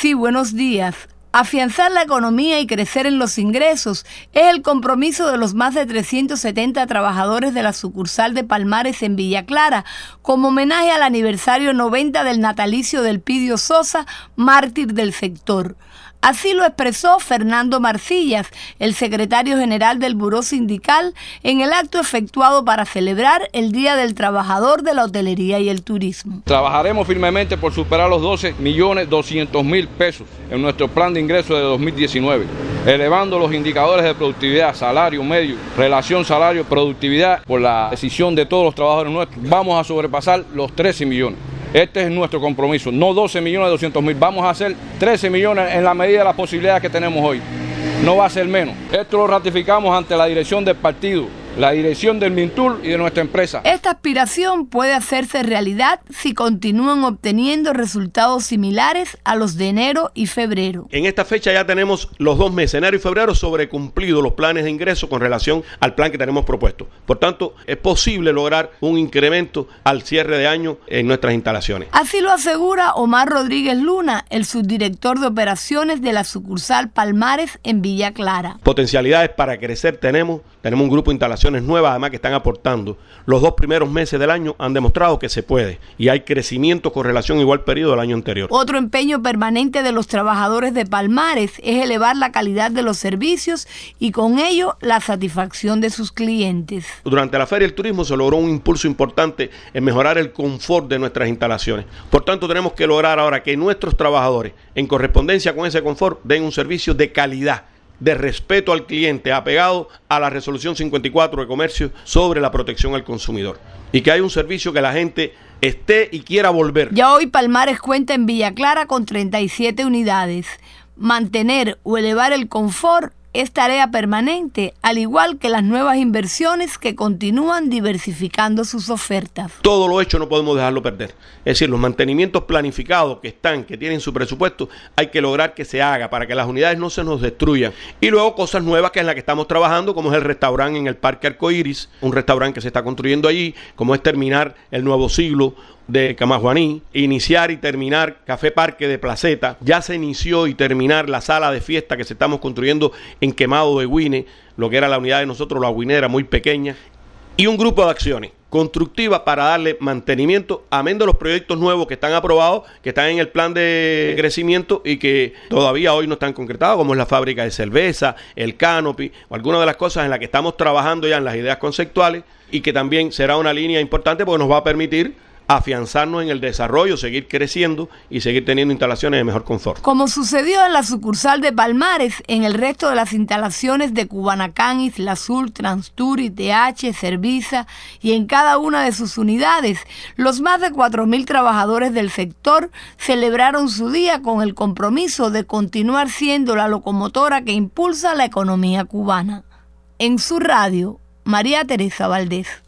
Sí, buenos días. Afianzar la economía y crecer en los ingresos es el compromiso de los más de 370 trabajadores de la sucursal de Palmares en Villa Clara, como homenaje al aniversario 90 del natalicio de Elpidio Sosa, mártir del sector. Así lo expresó Fernando Marcillas, el secretario general del Buró Sindical, en el acto efectuado para celebrar el Día del Trabajador de la Hotelería y el Turismo. Trabajaremos firmemente por superar los 12.200.000 pesos en nuestro plan de ingresos de 2019, elevando los indicadores de productividad, salario medio, relación salario-productividad, por la decisión de todos los trabajadores nuestros. Vamos a sobrepasar los 13 millones. Este es nuestro compromiso, no 12.200.000, vamos a hacer 13 millones en la medida de las posibilidades que tenemos hoy. No va a ser menos. Esto lo ratificamos ante la dirección del partido, la dirección del Mintur y de nuestra empresa. Esta aspiración puede hacerse realidad si continúan obteniendo resultados similares a los de enero y febrero. En esta fecha ya tenemos los 2 meses, enero y febrero, sobrecumplidos los planes de ingreso con relación al plan que tenemos propuesto. Por tanto, es posible lograr un incremento al cierre de año en nuestras instalaciones. Así lo asegura Omar Rodríguez Luna, el subdirector de operaciones de la sucursal Palmares en Villa Clara. Potencialidades para crecer tenemos un grupo de instalaciones nuevas, además que están aportando. Los 2 primeros meses del año han demostrado que se puede y hay crecimiento con relación a igual periodo del año anterior. Otro empeño permanente de los trabajadores de Palmares es elevar la calidad de los servicios y con ello la satisfacción de sus clientes. Durante la Feria del Turismo se logró un impulso importante en mejorar el confort de nuestras instalaciones. Por tanto, tenemos que lograr ahora que nuestros trabajadores, en correspondencia con ese confort, den un servicio de calidad, de respeto al cliente, apegado a la resolución 54 de comercio sobre la protección al consumidor, y que haya un servicio que la gente esté y quiera volver. Ya hoy Palmares cuenta en Villa Clara con 37 unidades. Mantener o elevar el confort es tarea permanente, al igual que las nuevas inversiones que continúan diversificando sus ofertas. Todo lo hecho no podemos dejarlo perder. Es decir, los mantenimientos planificados que tienen su presupuesto, hay que lograr que se haga para que las unidades no se nos destruyan. Y luego cosas nuevas que es la que estamos trabajando, como es el restaurante en el Parque Arcoíris, un restaurante que se está construyendo allí, como es terminar el Nuevo Siglo de Camajuaní, iniciar y terminar Café Parque de Placeta, ya se inició y terminar la sala de fiesta que se estamos construyendo en Quemado de Guine, lo que era la unidad de nosotros, la Guinera, muy pequeña, y un grupo de acciones constructivas para darle mantenimiento, amén de los proyectos nuevos que están aprobados, que están en el plan de crecimiento y que todavía hoy no están concretados, como es la fábrica de cerveza, el canopy, o algunas de las cosas en las que estamos trabajando ya en las ideas conceptuales, y que también será una línea importante porque nos va a permitir afianzarnos en el desarrollo, seguir creciendo y seguir teniendo instalaciones de mejor confort. Como sucedió en la sucursal de Palmares, en el resto de las instalaciones de Cubanacán, Isla Azul, Transtur, ITH, Servisa y en cada una de sus unidades, los más de 4.000 trabajadores del sector celebraron su día con el compromiso de continuar siendo la locomotora que impulsa la economía cubana. En su radio, María Teresa Valdés.